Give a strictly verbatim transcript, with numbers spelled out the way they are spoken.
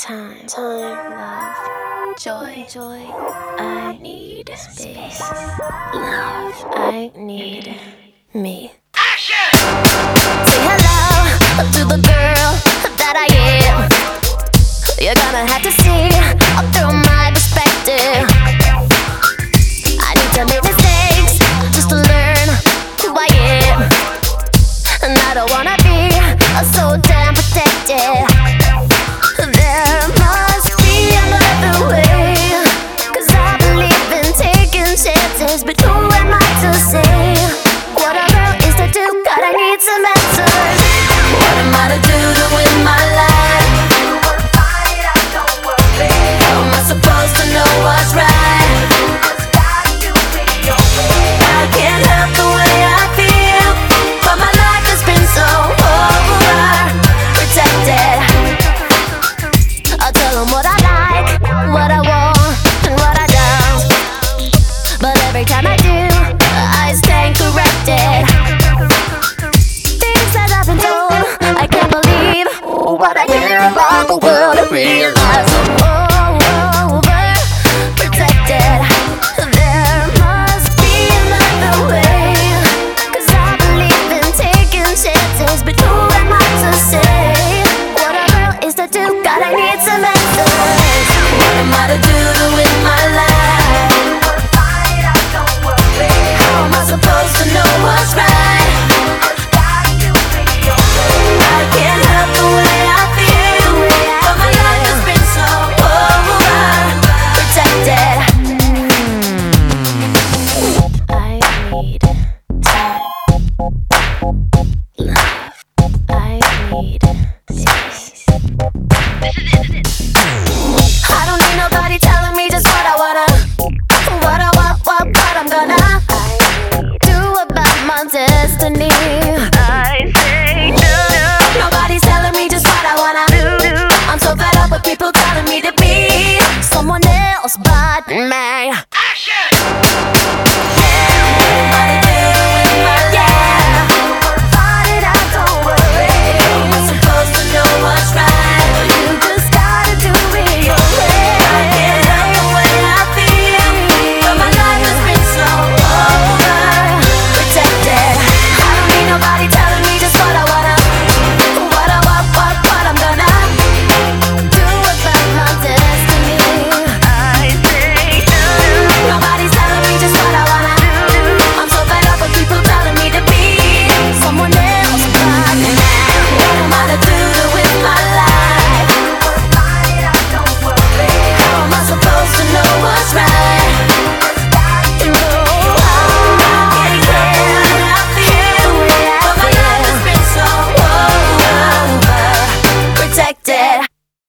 time, time, love, joy, joy. I need space, love. I need me. Action! Say hello to the girl that I am. You're gonna have to see through my perspective. I need to make mistakes just to learn who I am, and I don't wanna be so damn protected. There must be another way, 'cause I believe in taking chances. But who am I to say what a girl is to do? God, I need some answers. What am I to do to win my life? How am I supposed to know what's right? I can't help the way I feel, but my life has been so overprotected. I'll tell them what I like, what I want, and what I don't. But every time I do, I stand corrected. Things that I've been told, I can't believe what I hear about the world and realize I'm overprotected. There must be another way, 'cause I believe in taking chances. But